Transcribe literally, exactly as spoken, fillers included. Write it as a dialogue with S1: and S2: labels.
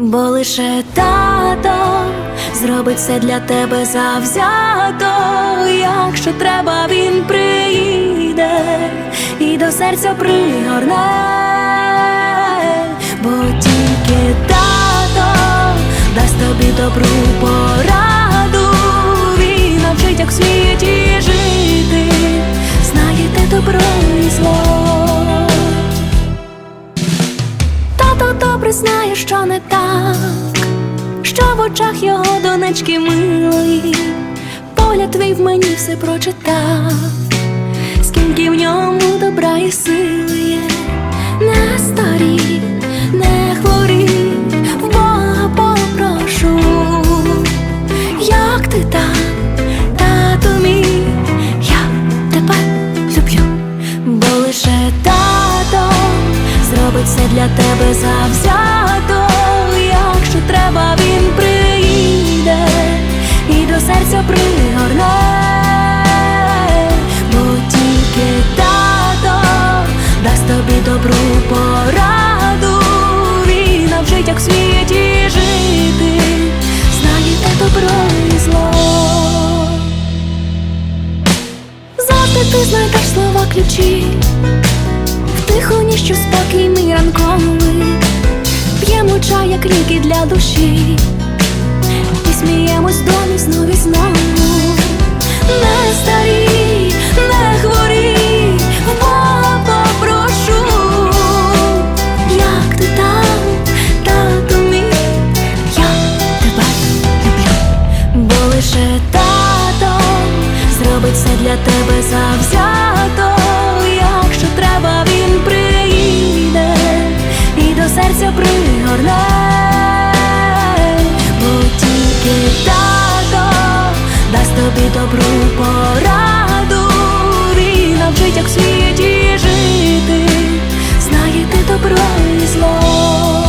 S1: Бо лише тато зробить все для тебе завзято. Якщо треба, він приїде і до серця пригорне. Бо тільки тато дасть тобі добру пораду. Він навчить, як в світі жити, знаєте добро і зло. Тато добре знає, що не так, що в очах його донечки милої. Погляд твій в мені все прочитав, скільки в ньому добра і сили є. Не старій, не хворій, в Бога попрошу. Як ти там, тату мій, я тебе люблю. Бо лише тато зробить все для тебе завзято. Якщо треба, він приїде і до серця пригорне. Бо тільки тато дасть тобі добру пораду. Він навчить, як в світі жити, знаєте добро і зло. Завжди ти знайдеш слова ключі в тихоні, що спокій мій ранковий. П'ємо чай, як ліки для душі, і сміємось вдома знов і знову. Не старій, не хворій, в Бога попрошу. Як ти там, тату мій, я тебе люблю. Бо лише тато зробить все для тебе завзято. Якщо треба, він приїде і до серця пригорне. Бо тільки тато дасть тобі добру пораду. Він навчить, як в світі жити, знаєте добро і зло.